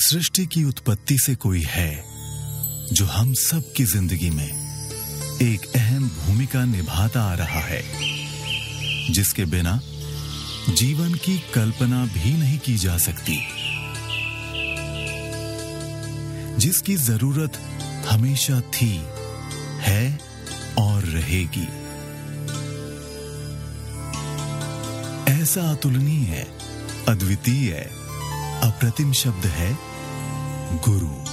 सृष्टि की उत्पत्ति से कोई है जो हम सब की जिंदगी में एक अहम भूमिका निभाता आ रहा है, जिसके बिना जीवन की कल्पना भी नहीं की जा सकती, जिसकी जरूरत हमेशा थी, है और रहेगी। ऐसा अतुलनीय, अद्वितीय, अप्रतिम शब्द है गुरु।